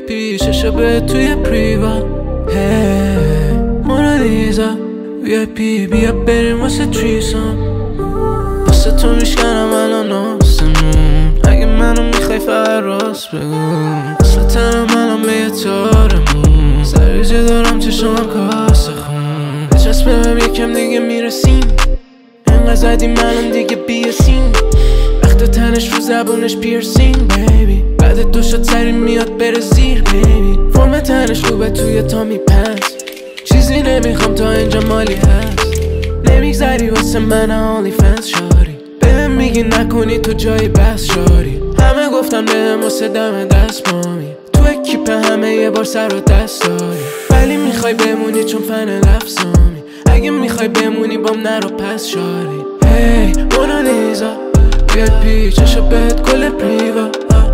VIP چشم توی پریوا مونالیزا VIP بیا بریم واسه تریسام واسه تو میشکنم الان آسمون اگه منو میخوای فقط راست بگو اصلا تنم الان به یه تارمون سریجه دارم چشم کاسه خون بچسبم یکم دیگه میرسیم انقدر زدیم الان دیگه بیاسیم وقت تنش رو زبونش پیرسینگ بیبی بعد دو شد سری میاد بره زیر بیبی فرم تنش خوبه توی تا میپس چیزی نمیخوام تا اینجا مالی هست نمیگذری واسه من only fans شاری بهم میگی نکنی تو جای بس شاری همه گفتن بهم واسه دم دست مامی تو اکیپ همه یه بار سر و دست داری ولی میخوای بمونی چون فن لفظامی اگه میخوای بمونی بام نرو پس شاری هی مونالیزا VIP چشم بهت کل پریوا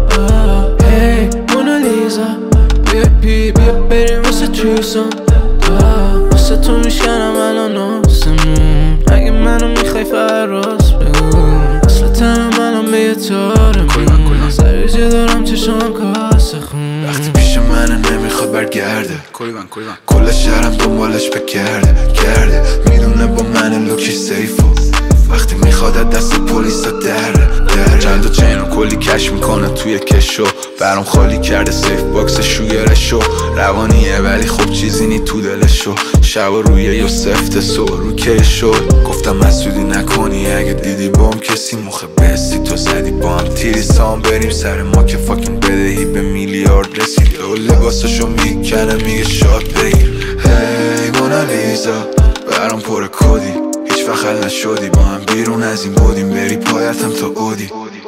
هی مونالیزا VIP بیا بریم واسه تریسام واسه تو میشکنم الان آسمون اگه منو میخوای فقط راست بگو اصلا تنم الان به یه تارمون سریجه دارم چشم کاسه خون وقتی پیش منه نمیخواد برگرده کل شهرم دنبالش بگرده میدونه با من لوکش سیفو وقتی میخواد دست پلیسا دره چند و چین رو کلی کش میکنه توی کشو برام خالی کرده سیف باکس شوگرشو روانیه ولی خب چیزی نی تو دلشو شب روی یوسفت سو رو کشو گفتم مسئولی نکنی اگه دیدی بام کسی مخه بستی تو زدی با هم تیری سام بریم سر ما که فاکین بدهی به میلیارد رسید و لباسشو میکنه میگه شاد بگیر هی مونالیزا برام پر کدی هیچ وقت حل نشدی با هم بیرون از این بودیم بری پایتم تا اودی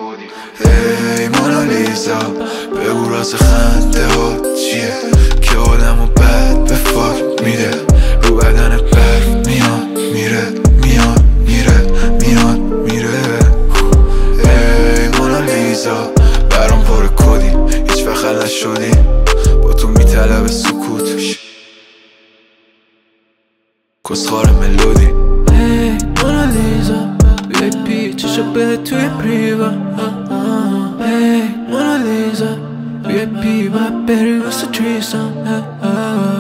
هی مونالیزا بگو راز خنده ها چیه که آدمو بد به فاک میده رو بدن برف میاد میره میاد میره میاد میره هی مونالیزا برام پر کدی هیچ وقت حل نشدی با تو میطلب سکوت کسخار ملودی مونالیزا VIP چشم بهت توی پریوا مونالیزا VIP باید بری واسه تریسام